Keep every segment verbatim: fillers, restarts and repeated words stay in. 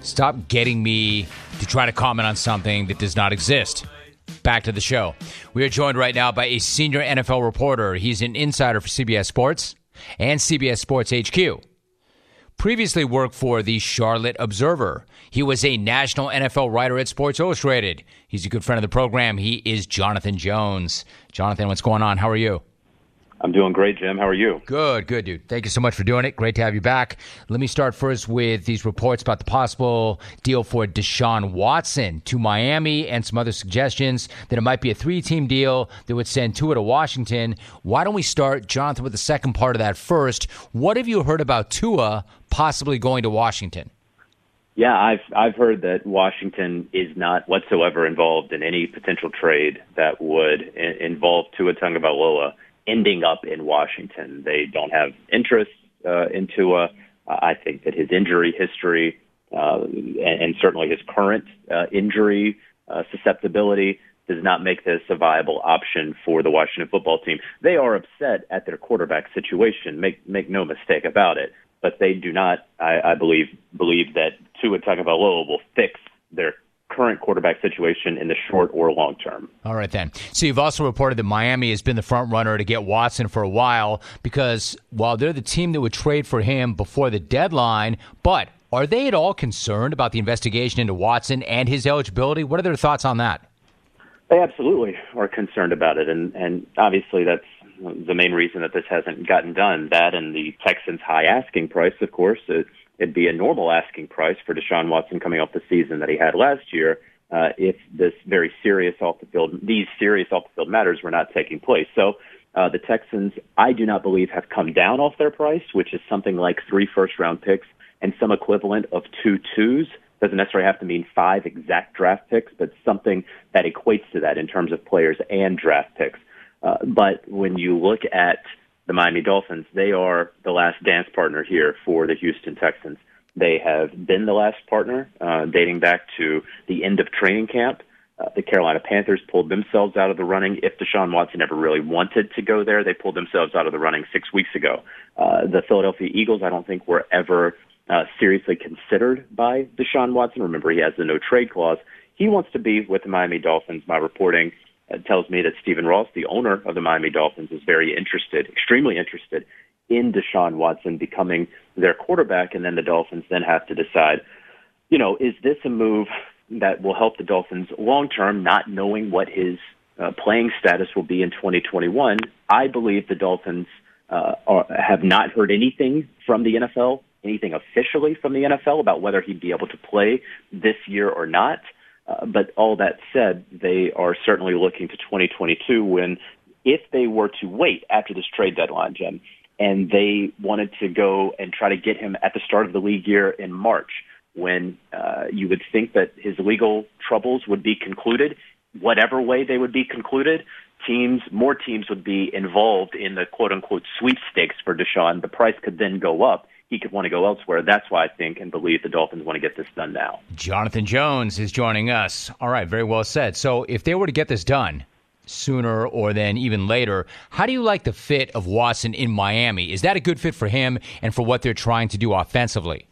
Stop getting me to try to comment on something that does not exist. Back to the show. We are joined right now by a senior N F L reporter. He's an insider for C B S Sports and C B S Sports H Q. Previously worked for the Charlotte Observer. He was a national N F L writer at Sports Illustrated. He's a good friend of the program. He is Jonathan Jones. Jonathan, what's going on? How are you? I'm doing great, Jim. How are you? Good, good, dude. Thank you so much for doing it. Great to have you back. Let me start first with these reports about the possible deal for Deshaun Watson to Miami and some other suggestions that it might be a three-team deal that would send Tua to Washington. Why don't we start, Jonathan, with the second part of that first? What have you heard about Tua possibly going to Washington? Yeah, I've I've heard that Washington is not whatsoever involved in any potential trade that would I- involve Tua Tagovailoa ending up in Washington. They don't have interest uh, in Tua. Uh, I think that his injury history uh, and, and certainly his current uh, injury uh, susceptibility does not make this a viable option for the Washington football team. They are upset at their quarterback situation. Make make no mistake about it. But they do not, I, I believe, believe that Tua Tagovailoa will fix their current quarterback situation in the short or long term. All right, then. So you've also reported that Miami has been the front runner to get Watson for a while because while they're the team that would trade for him before the deadline, but are they at all concerned about the investigation into Watson and his eligibility? What are their thoughts on that? They absolutely are concerned about it, and, and obviously that's the main reason that this hasn't gotten done. That and the Texans' high asking price, of course. It, it'd be a normal asking price for Deshaun Watson coming off the season that he had last year uh, if this very serious off the field, these serious off the field matters were not taking place. So uh, the Texans, I do not believe, have come down off their price, which is something like three first round picks and some equivalent of two twos. Doesn't necessarily have to mean five exact draft picks, but something that equates to that in terms of players and draft picks. Uh, but when you look at the Miami Dolphins, they are the last dance partner here for the Houston Texans. They have been the last partner uh, dating back to the end of training camp. Uh, the Carolina Panthers pulled themselves out of the running. If Deshaun Watson ever really wanted to go there, they pulled themselves out of the running six weeks ago. Uh, the Philadelphia Eagles, I don't think, were ever uh, seriously considered by Deshaun Watson. Remember, he has the no-trade clause. He wants to be with the Miami Dolphins. My reporting It tells me that Stephen Ross, the owner of the Miami Dolphins, is very interested, extremely interested in Deshaun Watson becoming their quarterback, and then the Dolphins then have to decide, you know, is this a move that will help the Dolphins long-term, not knowing what his uh, playing status will be in twenty twenty-one? I believe the Dolphins uh, are, have not heard anything from the N F L, anything officially from the N F L about whether he'd be able to play this year or not. Uh, but all that said, they are certainly looking to twenty twenty-two when, if they were to wait after this trade deadline, Jim, and they wanted to go and try to get him at the start of the league year in March, when uh, you would think that his legal troubles would be concluded, whatever way they would be concluded, teams, more teams would be involved in the quote-unquote sweepstakes for Deshaun. The price could then go up. He could want to go elsewhere. That's why I think and believe the Dolphins want to get this done now. Jonathan Jones is joining us. All right, very well said. So if they were to get this done sooner or then even later, how do you like the fit of Watson in Miami? Is that a good fit for him and for what they're trying to do offensively?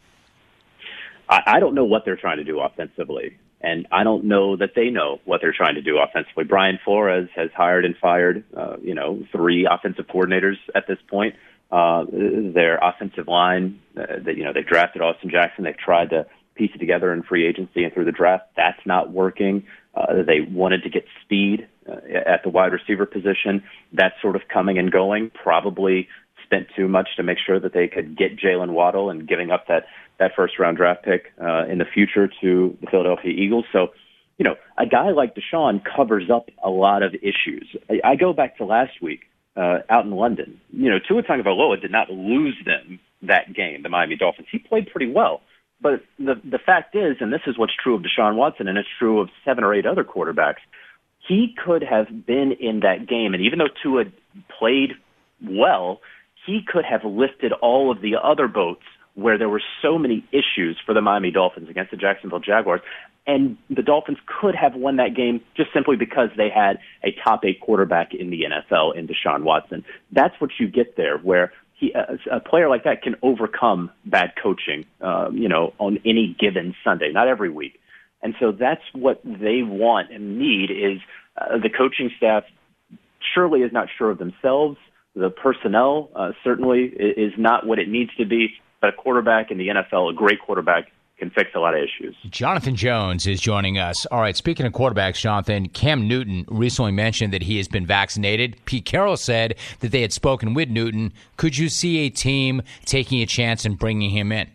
I, I don't know what they're trying to do offensively, and I don't know that they know what they're trying to do offensively. Brian Flores has hired and fired, uh, you know, three offensive coordinators at this point. Uh, their offensive line, uh, that, you know, they drafted Austin Jackson. They've tried to piece it together in free agency and through the draft. That's not working. Uh, they wanted to get speed uh, at the wide receiver position. That's sort of coming and going. Probably spent too much to make sure that they could get Jalen Waddle and giving up that, that first round draft pick uh, in the future to the Philadelphia Eagles. So, you know, a guy like Deshaun covers up a lot of issues. I, I go back to last week. Uh, out in London, you know, Tua Tagovailoa did not lose them that game, the Miami Dolphins. He played pretty well. But the the fact is, and this is what's true of Deshaun Watson, and it's true of seven or eight other quarterbacks, he could have been in that game. And even though Tua played well, he could have lifted all of the other boats where there were so many issues for the Miami Dolphins against the Jacksonville Jaguars. And the Dolphins could have won that game just simply because they had a top eight quarterback in the N F L in Deshaun Watson. That's what you get there, where he, a, a player like that can overcome bad coaching, uh, you know, on any given Sunday, not every week. And so that's what they want and need is uh, the coaching staff surely is not sure of themselves. The personnel uh, certainly is not what it needs to be, but a quarterback in the N F L, a great quarterback, can fix a lot of issues. Jonathan Jones is joining us. All right, speaking of quarterbacks, Jonathan, Cam Newton recently mentioned that he has been vaccinated. Pete Carroll said that they had spoken with Newton. Could you see a team taking a chance and bringing him in?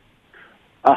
Uh,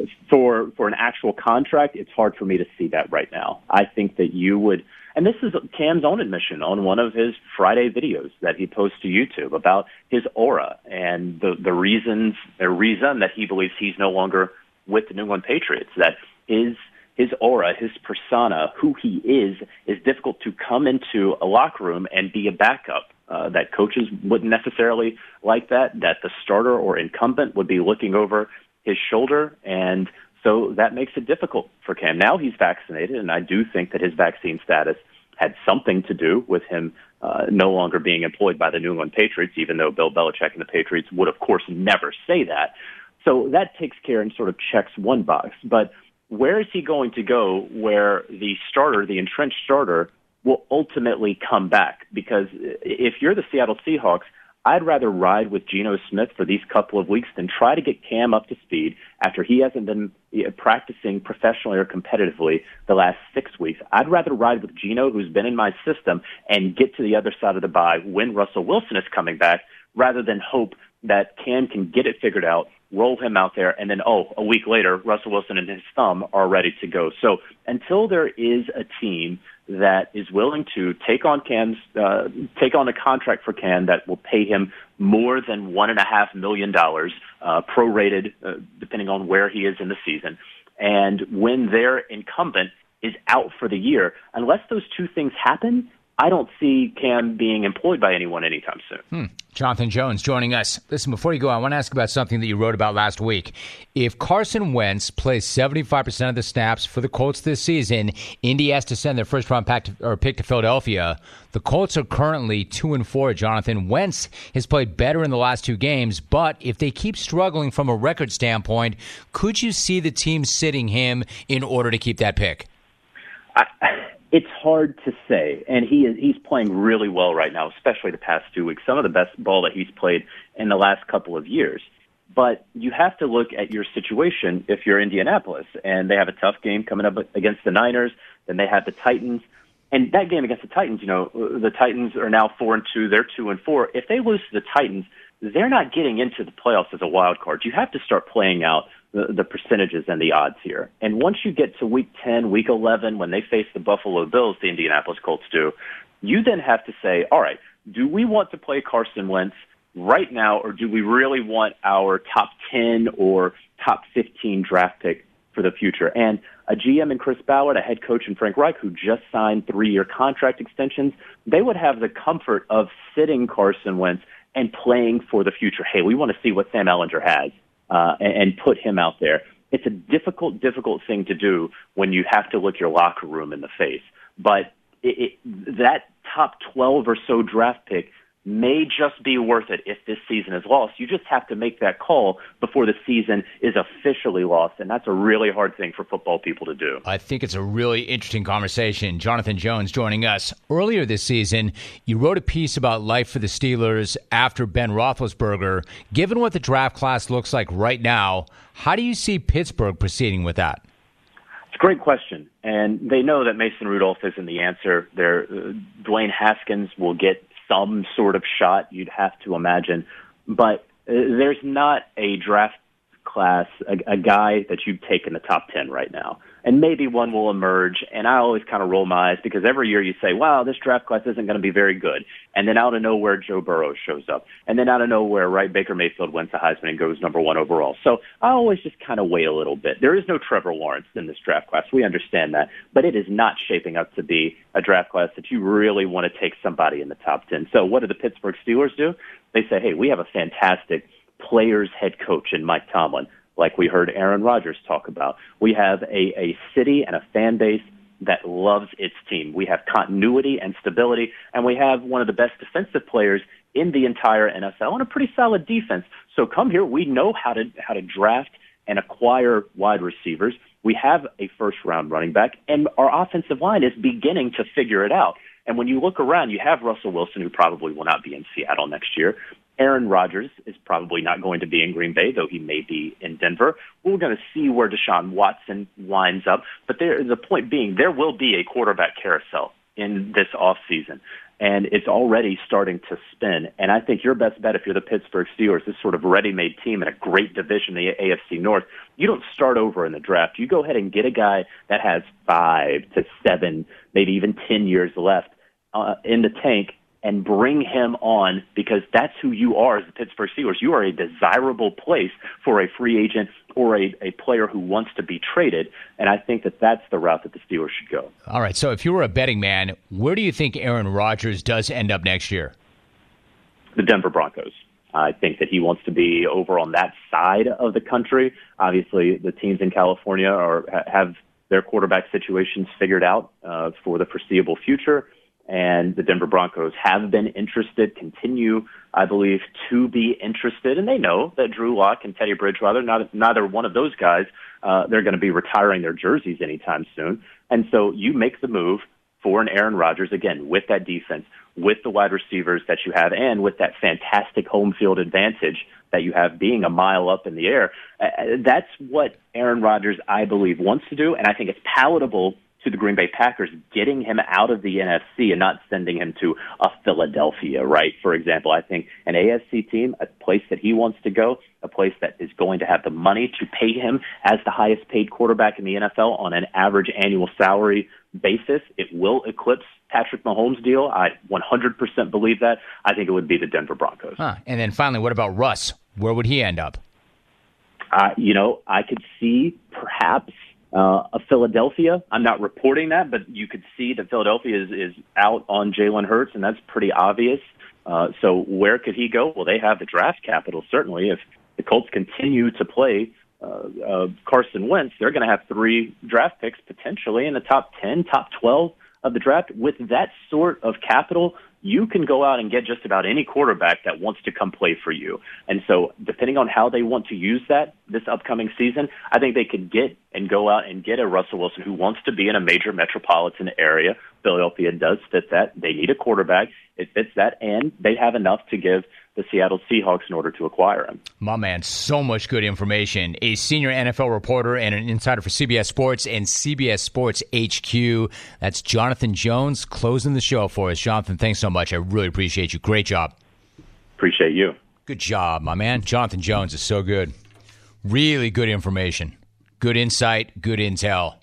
for for an actual contract, it's hard for me to see that right now. I think that you would, and this is Cam's own admission on one of his Friday videos that he posts to YouTube about his aura and the, the reasons, the reason that he believes he's no longer with the New England Patriots, that his his aura, his persona, who he is, is difficult to come into a locker room and be a backup. Uh, that coaches wouldn't necessarily like that, that the starter or incumbent would be looking over his shoulder, and so that makes it difficult for Cam. Now he's vaccinated, and I do think that his vaccine status had something to do with him uh, no longer being employed by the New England Patriots, even though Bill Belichick and the Patriots would, of course, never say that. So that takes care and sort of checks one box. But where is he going to go where the starter, the entrenched starter, will ultimately come back? Because if you're the Seattle Seahawks, I'd rather ride with Geno Smith for these couple of weeks than try to get Cam up to speed after he hasn't been practicing professionally or competitively the last six weeks. I'd rather ride with Geno, who's been in my system, and get to the other side of the bye when Russell Wilson is coming back, rather than hope that Cam can get it figured out, roll him out there, and then, oh, a week later, Russell Wilson and his thumb are ready to go. So until there is a team that is willing to take on Cam's, uh, take on a contract for Cam that will pay him more than one and a half million dollars, uh, prorated, uh, depending on where he is in the season, and when their incumbent is out for the year, unless those two things happen, I don't see Cam being employed by anyone anytime soon. Hmm. Jonathan Jones joining us. Listen, before you go, I want to ask about something that you wrote about last week. If Carson Wentz plays seventy-five percent of the snaps for the Colts this season, Indy has to send their first-round pick to, or pick to Philadelphia. The Colts are currently two and four. Jonathan, Wentz has played better in the last two games, but if they keep struggling from a record standpoint, could you see the team sitting him in order to keep that pick? I It's hard to say, and he is, he's playing really well right now, especially the past two weeks, some of the best ball that he's played in the last couple of years. But you have to look at your situation if you're Indianapolis, and they have a tough game coming up against the Niners, then they have the Titans. And that game against the Titans, you know, the Titans are now four and two, they're two and four. If they lose to the Titans, they're not getting into the playoffs as a wild card. You have to start playing out the, the percentages and the odds here. And once you get to week ten, week eleven, when they face the Buffalo Bills, the Indianapolis Colts do, you then have to say, all right, do we want to play Carson Wentz right now, or do we really want our top ten or top fifteen draft pick for the future? And a G M in Chris Ballard, a head coach in Frank Reich, who just signed three-year contract extensions, they would have the comfort of sitting Carson Wentz and playing for the future. Hey, we want to see what Sam Ehlinger has. Uh, and, and put him out there. It's a difficult, difficult thing to do when you have to look your locker room in the face. But it, it, that top twelve or so draft pick may just be worth it if this season is lost. You just have to make that call before the season is officially lost, and that's a really hard thing for football people to do. I think it's a really interesting conversation. Jonathan Jones joining us. Earlier this season, you wrote a piece about life for the Steelers after Ben Roethlisberger. Given what the draft class looks like right now, how do you see Pittsburgh proceeding with that? It's a great question, and they know that Mason Rudolph isn't the answer. There, uh, Dwayne Haskins will get some sort of shot, you'd have to imagine. But uh, there's not a draft class, a, a guy that you'd take in the top ten right now. And maybe one will emerge, and I always kind of roll my eyes because every year you say, wow, this draft class isn't going to be very good. And then out of nowhere, Joe Burrow shows up. And then out of nowhere, right, Baker Mayfield wins the Heisman and goes number one overall. So I always just kind of wait a little bit. There is no Trevor Lawrence in this draft class. We understand that. But it is not shaping up to be a draft class that you really want to take somebody in the top ten. So what do the Pittsburgh Steelers do? They say, hey, we have a fantastic players head coach in Mike Tomlin, like we heard Aaron Rodgers talk about. We have a, a city and a fan base that loves its team. We have continuity and stability, and we have one of the best defensive players in the entire N F L and a pretty solid defense. So come here. We know how to how to draft and acquire wide receivers. We have a first-round running back, and our offensive line is beginning to figure it out. And when you look around, you have Russell Wilson, who probably will not be in Seattle next year. Aaron Rodgers is probably not going to be in Green Bay, though he may be in Denver. We're going to see where Deshaun Watson lines up. But there, the point being, there will be a quarterback carousel in this offseason, and it's already starting to spin. And I think your best bet, if you're the Pittsburgh Steelers, this sort of ready-made team in a great division, the A F C North, you don't start over in the draft. You go ahead and get a guy that has five to seven, maybe even ten years left uh, in the tank, and bring him on, because that's who you are as the Pittsburgh Steelers. You are a desirable place for a free agent or a, a player who wants to be traded, and I think that that's the route that the Steelers should go. All right, so if you were a betting man, where do you think Aaron Rodgers does end up next year? The Denver Broncos. I think that he wants to be over on that side of the country. Obviously, the teams in California are have their quarterback situations figured out uh, for the foreseeable future. And the Denver Broncos have been interested, continue, I believe, to be interested. And they know that Drew Lock and Teddy Bridgewater, not, neither one of those guys, uh, they're going to be retiring their jerseys anytime soon. And so you make the move for an Aaron Rodgers, again, with that defense, with the wide receivers that you have, and with that fantastic home field advantage that you have being a mile up in the air. Uh, that's what Aaron Rodgers, I believe, wants to do. And I think it's palatable to the Green Bay Packers, getting him out of the N F C and not sending him to a Philadelphia, right? For example, I think an A F C team, a place that he wants to go, a place that is going to have the money to pay him as the highest paid quarterback in the N F L on an average annual salary basis, it will eclipse Patrick Mahomes' deal. I one hundred percent believe that. I think it would be the Denver Broncos. Huh. And then finally, what about Russ? Where would he end up? Uh, you know, I could see perhaps Uh, of Philadelphia. I'm not reporting that, but you could see that Philadelphia is, is out on Jalen Hurts, and that's pretty obvious. Uh, so where could he go? Well, they have the draft capital, certainly. If the Colts continue to play uh, uh, Carson Wentz, they're going to have three draft picks potentially in the top ten, top twelve of the draft. With that sort of capital, you can go out and get just about any quarterback that wants to come play for you. And so depending on how they want to use that this upcoming season, I think they could get and go out and get a Russell Wilson who wants to be in a major metropolitan area. Philadelphia does fit that. They need a quarterback. It fits that, and they have enough to give the Seattle Seahawks in order to acquire him. My man, so much good information. A senior N F L reporter and an insider for C B S Sports and C B S Sports H Q. That's Jonathan Jones closing the show for us. Jonathan, thanks so much. I really appreciate you. Great job. Appreciate you. Good job, my man. Jonathan Jones is so good. Really good information. Good insight, good intel.